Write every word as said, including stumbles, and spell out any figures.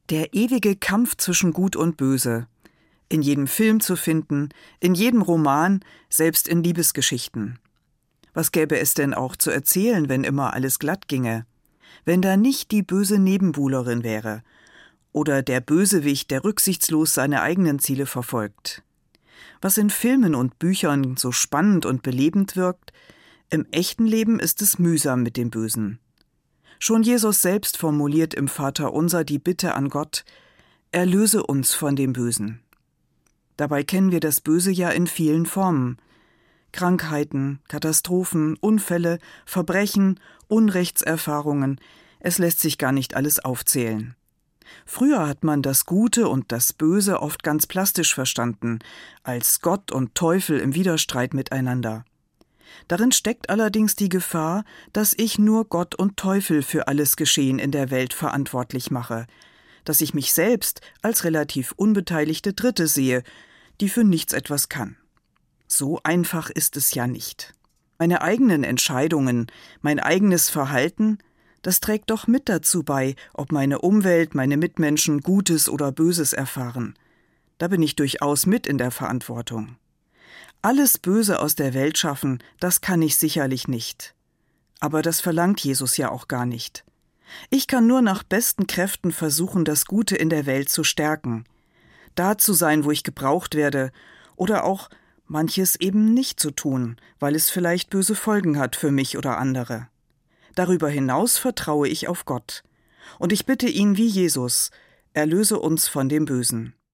Der ewige Kampf zwischen Gut und Böse. In jedem Film zu finden, in jedem Roman, selbst in Liebesgeschichten. Was gäbe es denn auch zu erzählen, wenn immer alles glatt ginge? Wenn da nicht die böse Nebenbuhlerin wäre oder der Bösewicht, der rücksichtslos seine eigenen Ziele verfolgt. Was in Filmen und Büchern so spannend und belebend wirkt, im echten Leben ist es mühsam mit dem Bösen. Schon Jesus selbst formuliert im Vaterunser die Bitte an Gott: Erlöse uns von dem Bösen. Dabei kennen wir das Böse ja in vielen Formen. Krankheiten, Katastrophen, Unfälle, Verbrechen, Unrechtserfahrungen, es lässt sich gar nicht alles aufzählen. Früher hat man das Gute und das Böse oft ganz plastisch verstanden, als Gott und Teufel im Widerstreit miteinander. Darin steckt allerdings die Gefahr, dass ich nur Gott und Teufel für alles Geschehen in der Welt verantwortlich mache, dass ich mich selbst als relativ unbeteiligte Dritte sehe, die für nichts etwas kann. So einfach ist es ja nicht. Meine eigenen Entscheidungen, mein eigenes Verhalten, das trägt doch mit dazu bei, ob meine Umwelt, meine Mitmenschen Gutes oder Böses erfahren. Da bin ich durchaus mit in der Verantwortung. Alles Böse aus der Welt schaffen, das kann ich sicherlich nicht. Aber das verlangt Jesus ja auch gar nicht. Ich kann nur nach besten Kräften versuchen, das Gute in der Welt zu stärken. Da zu sein, wo ich gebraucht werde, oder auch manches eben nicht zu tun, weil es vielleicht böse Folgen hat für mich oder andere. Darüber hinaus vertraue ich auf Gott. Und ich bitte ihn wie Jesus: Erlöse uns von dem Bösen.